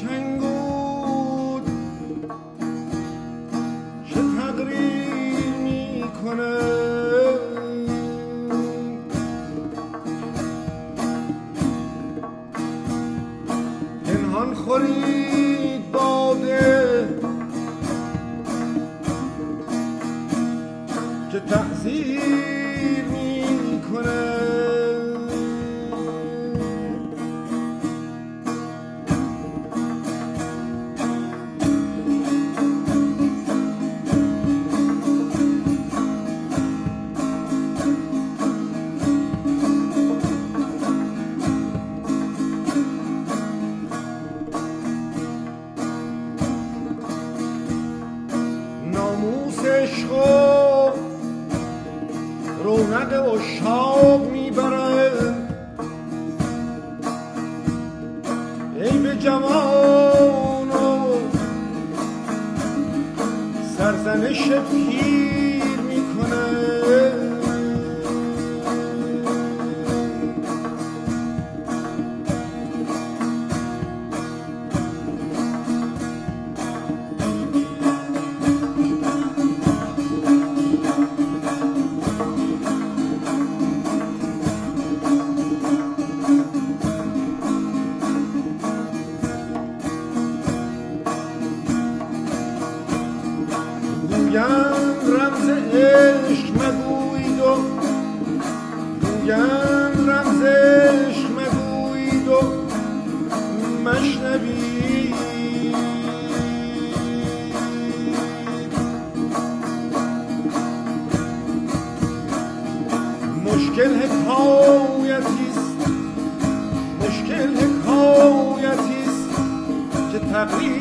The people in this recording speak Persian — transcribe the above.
چنگود چه تقریر می کنه پنهان خورید باده که تحذیر می کنه رونق عشاق میبره ای به جوان و سرزنش پیر میکنه رمز عشق مگویید و گویم رمز عشق مگویید و مشنوید مشکل حکایتیست مشکل حکایتیست که تقریر